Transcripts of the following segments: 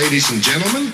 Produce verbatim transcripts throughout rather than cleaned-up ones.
ladies and gentlemen.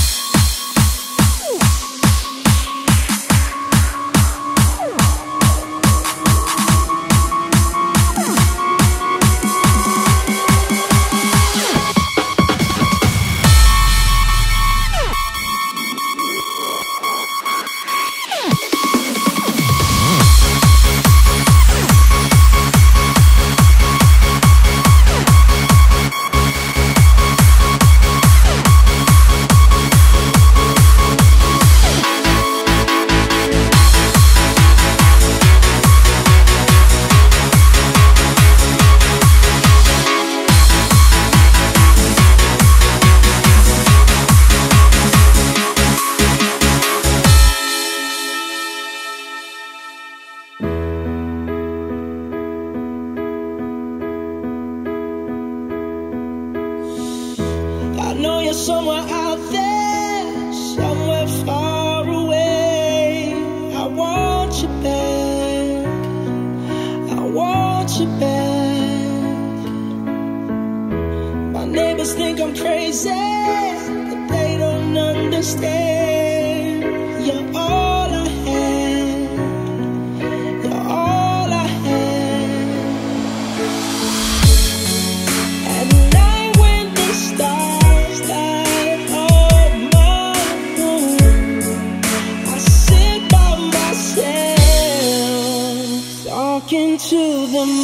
I know you're somewhere out there, somewhere far away. I want you back, I want you back. My neighbors think I'm crazy, but they don't understand. You're all I had, you're all I had. At night when the stars light up my room, I sit by myself, talking to the moon.